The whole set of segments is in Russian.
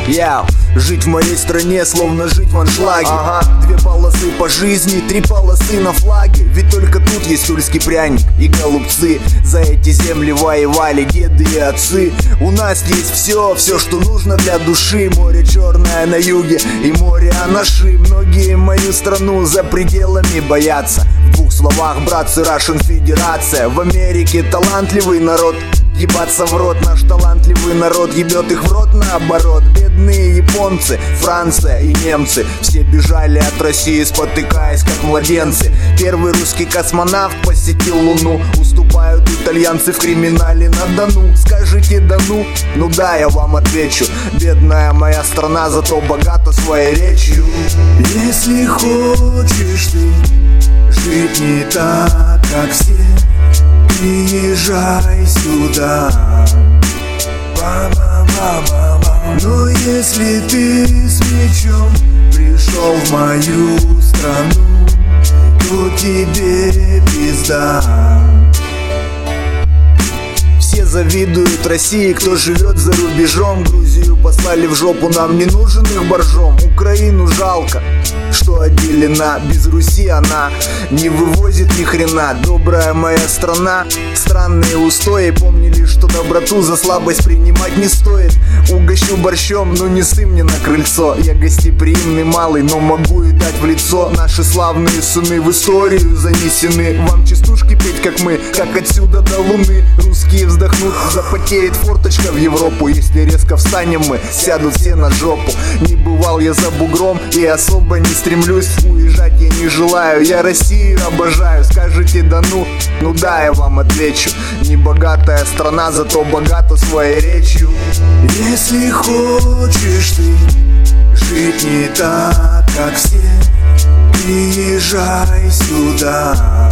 Жить в моей стране, словно жить в аншлаге. Две полосы по жизни, три полосы на флаге. Ведь только тут есть тульский пряник и голубцы. За эти земли воевали деды и отцы. У нас есть все, что нужно для души. Море черное на юге и море анаши. Многие мою страну за пределами боятся. В двух словах, братцы, Russian Федерация. В Америке талантливый народ, ебаться в рот. Наш талантливый народ ебет их в рот наоборот. Бедные японцы, Франция и немцы все бежали от России, спотыкаясь как младенцы. Первый русский космонавт посетил Луну. Уступают итальянцы в криминале на Дону. Скажите да ну? Ну да, я вам отвечу. Бедная моя страна, зато богата своей речью. Если хочешь ты жить не так, как все, приезжай сюда. Но если ты с мечом пришел в мою страну, то тебе пизда. Все завидуют России, кто живет за рубежом. Грузию послали в жопу, нам не нужен их боржом. Украину жалко, что отделена. Без Руси она не вывозит ни хрена. Добрая моя страна, странные устои. Помнили, что доброту за слабость принимать не стоит. Угощу борщом, но не ссы мне на крыльцо. Я гостеприимный малый, но могу и дать в лицо. Наши славные сыны в историю занесены. Вам частушки петь, как мы, как отсюда до луны. Русские вздохнут, запотеет форточка в Европу. Если резко встанем мы, сядут все на жопу. Не бывал я за бугром и особо не стремлюсь. Уезжать я не желаю, я Россию обожаю. Скажите да ну? Ну да, я вам отвечу. Не богатая страна, зато богата своей речью. Если хочешь ты жить не так, как все, приезжай сюда.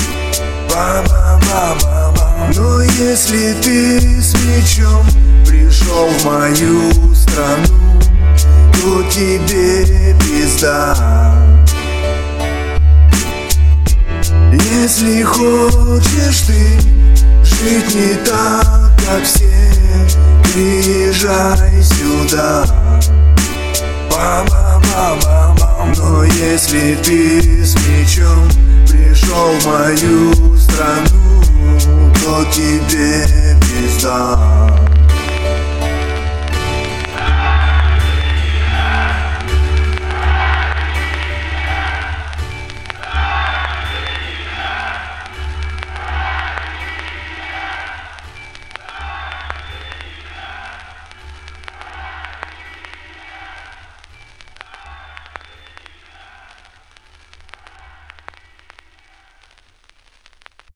Но если ты с мечом пришел в мою страну, то тебе пизда. Если хочешь ты жить не так, как все, приезжай сюда. Но если ты с мечом пришел в мою страну, то тебе пизда.